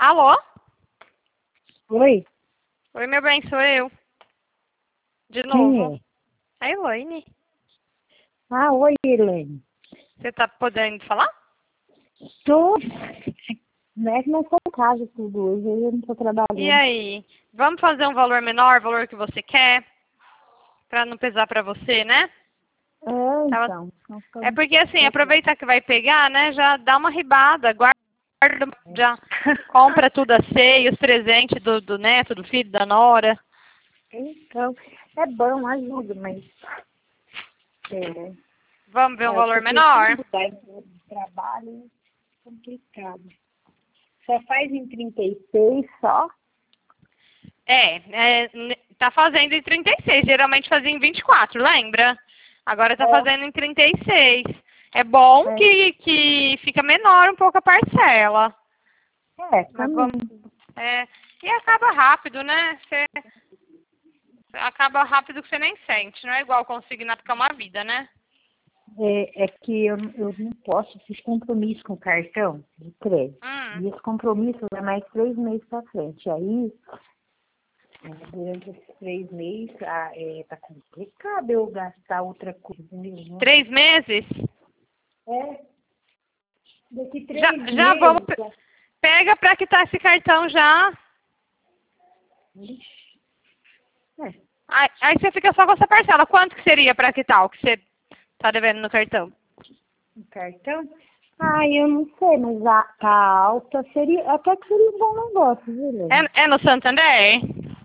Alô? Oi? Oi, meu bem, sou eu. De Quem novo. é? A Elaine. Ah, oi, Helene. Você tá podendo falar? Tô. Não é que nós estamos em casa tudo hoje, eu não tô E trabalhando. aí? Vamos fazer um valor menor, valor que você quer? Pra não pesar pra você, né? É, Tava... então. É porque assim, aproveitar que vai pegar, né? Já dá uma ribada, guarda, já compra tudo a ceia, os presentes do neto, do filho, da nora. Então, é bom, ajuda, mas Vamos ver um eu valor tô tentando menor? mudar de trabalho, é complicado. Só faz em 36 só? Tá fazendo em 36. Geralmente fazia em 24, lembra? Agora tá fazendo em 36. É bom É, que fica menor um pouco a parcela. Mas também. vamos. E acaba rápido, né? Acaba rápido que você nem sente. Não é igual consignado que é uma vida, né? É que eu não posso, fiz compromisso com o cartão de crédito. E esse compromisso é mais 3 meses pra frente. Aí, durante esses 3 meses, tá complicado eu gastar outra coisa, entendeu? 3 meses? É, daqui Já, 3 já vamos. meses. Pega pra quitar esse cartão já. Ixi, é, Aí você fica só com essa parcela. Quanto que seria pra quitar o que você tá devendo no cartão? o cartão? Ah, eu não sei, mas tá alta, até que seria um bom negócio, viu, Helene? É no Santander?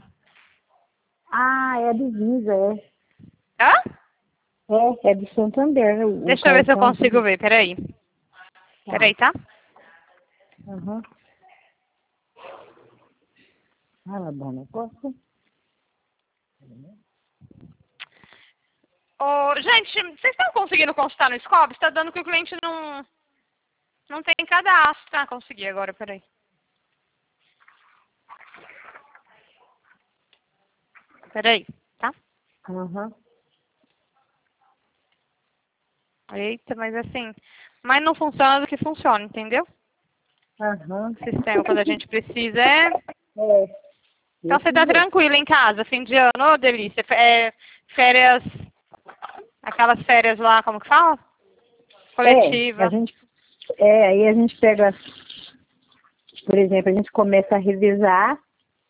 Ah, é do Visa, é. Hã? É do Santander, o Deixa eu ver se eu cartão. consigo ver. Peraí. Tá. Peraí, tá? Aham. Ah, bom negócio. Ô, gente, vocês estão conseguindo consultar no Scoob? Está dando que o cliente não tem cadastro. Ah, consegui agora, peraí. Peraí, tá? Aham. Eita, mas assim... Mas não funciona do que funciona, entendeu? Aham. O sistema, quando a gente precisa, é... É, Então você desse tá jeito. tranquila em casa, fim de ano, ô delícia. Férias... Aquelas férias lá, como que fala? A Coletiva. gente, aí a gente pega, por exemplo, a gente começa a revezar,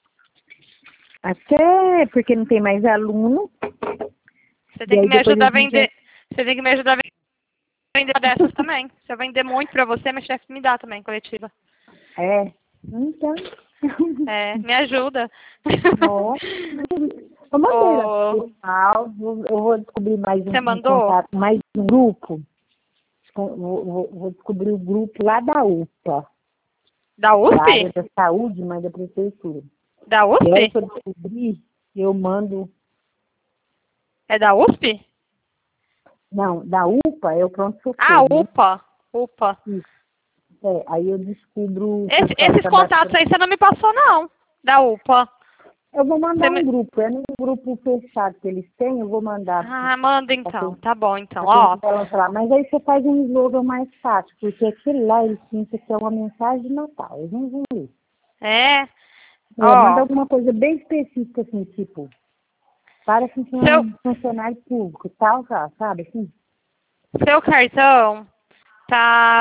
até porque não tem mais aluno, Você e tem que aí me depois a ajudar a gente, vender. Você tem que me ajudar a vender dessas também. Se eu vender muito pra você, meu chefe me dá também, coletiva. então, Me ajuda. ó, eu mandei lá Ô, pro pessoal, eu vou descobrir mais você um mandou? contato, mais um grupo, vou descobrir o grupo lá da UPA, Da da área USP? da saúde, mas da prefeitura. Da E a hora USP? que eu descobrir, eu mando. É da USP? Não, da UPA é o Ah, pronto-socorro, né? UPA. UPA. Isso. Aí eu descubro o pessoal que Esses tá contatos batendo. aí você não me passou, não. Da UPA. Eu vou Você mandar um me... grupo, é num grupo fechado que eles têm, eu vou mandar Ah, manda então. Tá bom, então. pra quem Ó, quiser lançar. Mas aí você faz um slogan mais fácil, porque aquele lá eles pensam que é uma mensagem de Natal, eles não vão ler. é. Manda Ó, alguma coisa bem específica, assim, tipo, para seu, funcionário público e tal, sabe, assim? seu cartão tá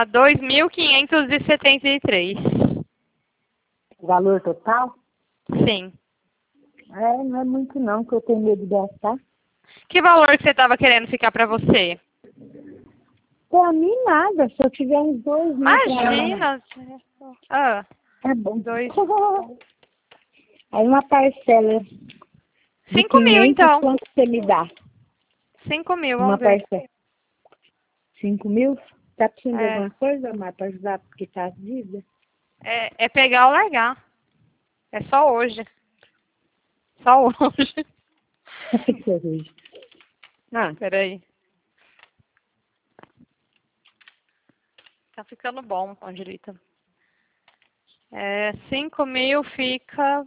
2.573. O valor total. Sim. Não é muito não, que eu tenho medo de gastar. Que valor que você tava querendo ficar pra você? Pra mim, nada. Se eu tiver uns 2 mil pra mim, Imagina. Ah, tá bom. 2. Aí uma parcela de 5.000, 500, então. quanto você me dá? 5.000, Uma vamos ver. parcela. 5 mil? Tá precisando de É, alguma coisa, Mar, pra ajudar porque tá as dívidas? é pegar ou largar. É só hoje. Só hoje. Que horror. Ah, Peraí. Tá ficando bom, Angelita. 5.000 fica...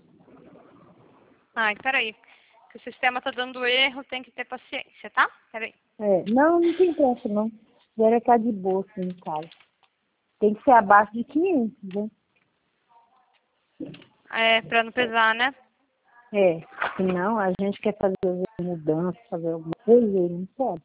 Ai, peraí. Que o sistema tá dando erro, tem que ter paciência, tá? Peraí. não tem pressa não. Agora tá de boa, assim, cara. Tem que ser abaixo de 500, né? É, pra não pesar, né? É, senão a gente quer fazer mudança, fazer alguma coisa e não pode.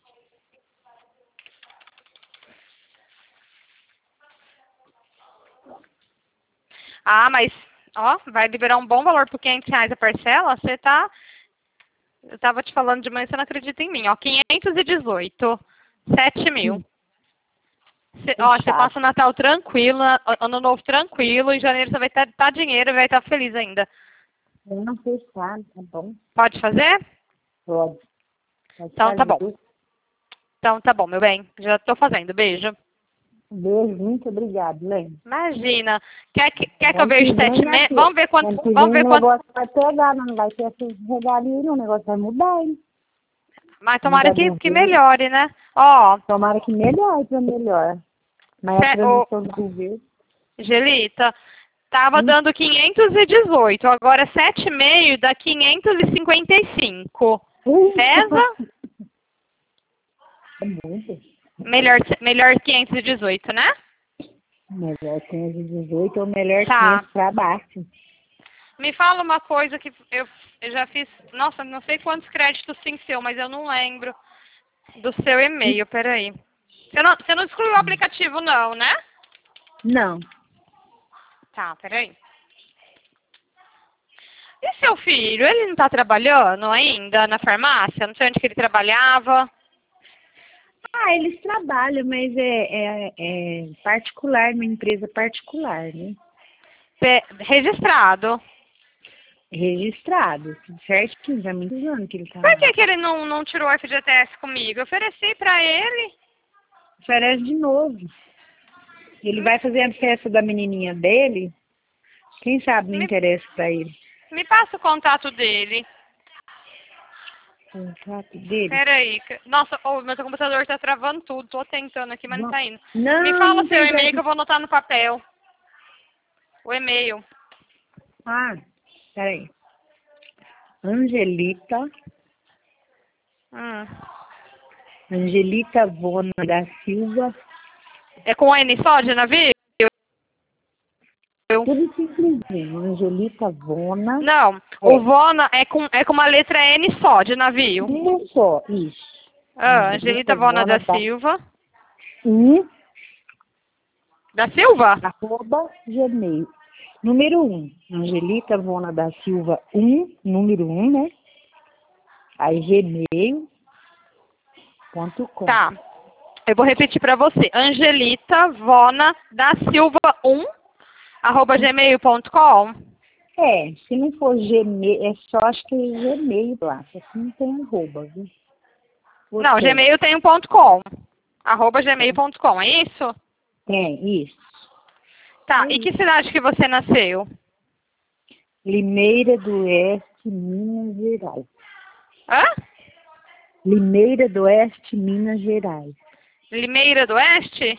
Ah, mas, ó, vai liberar um bom valor por R$ 500 a parcela? Você tá... Eu tava te falando de manhã, você não acredita em mim, ó. 518, 7 mil. Ó, você passa o Natal tranquilo, Ano Novo tranquilo, em janeiro você vai tá dinheiro e vai estar feliz ainda. Eu não fechar, tá bom? Pode fazer? Pode. Pode Então tá bom. fazer. Então tá bom, meu bem. Já tô fazendo. Beijo. Beijo, muito obrigado, Lene. Imagina. Quer que eu veja 7 meses? Vamos ver quanto. O negócio vai pegar, não vai ter esses regalinhos, o negócio vai mudar, hein? Mas tomara que melhore, né? Ó. Tomara que melhore pra melhor. Mas a transição do governo. Gelita, tava dando 518, agora 7,5 dá 555. Pesa? É muito. Melhor 518, né? Melhor 518 ou melhor Tá. 500 pra baixo. Me fala uma coisa que eu já fiz. Nossa, não sei quantos créditos tem seu, mas eu não lembro do seu e-mail. Peraí. Você não excluiu o aplicativo, não, né? Não. Tá, peraí. E seu filho? Ele não tá trabalhando ainda na farmácia? Não sei onde que ele trabalhava. Ah, eles trabalham, mas é particular, uma empresa particular, né? Registrado. Registrado, tudo certinho, já muitos anos que ele tá Por lá. que ele não tirou o FGTS comigo? Eu ofereci pra ele. Oferece de novo. Ele vai fazer a festa da menininha dele, quem sabe não interessa pra ele. Me passa o contato dele. Contato dele? Peraí. Nossa, meu computador tá travando tudo. Tô tentando aqui, mas não tá indo. Não, Me fala não seu tem e-mail que eu vou anotar no papel. O e-mail. Ah, peraí. Angelita Vona da Silva. É com N só de navio? Tudo simplesinho. Angelita Vona. Não, o Vona é com uma letra N só de navio. Um só, isso. Angelita Vona da Silva. Da Silva? @gmail. Número 1. Angelita Vona da Silva 1, número 1, né? Aí gmail.com. Tá. Eu vou repetir pra você. Angelita Vona da Silva 1, @gmail.com. É, se não for Gmail, é só acho que é Gmail lá, só que não tem arroba, viu? Não, Gmail tem um .com. @gmail.com, é isso? Tem, isso. Tá, e que cidade que você nasceu? Limeira do Oeste, Minas Gerais. Hã? Limeira do Oeste, Minas Gerais. Limeira do Oeste?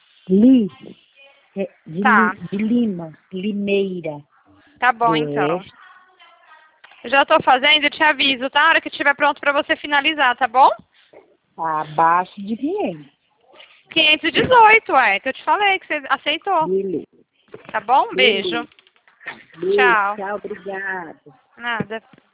De Lima, Limeira. Tá bom, então. Eu já tô fazendo e te aviso, tá? A hora que estiver pronto pra você finalizar, tá bom? Abaixo de 500. 518, que eu te falei que você aceitou. Beleza. Tá bom? Beijo. Beijo. Tchau. Tchau, obrigada. Nada.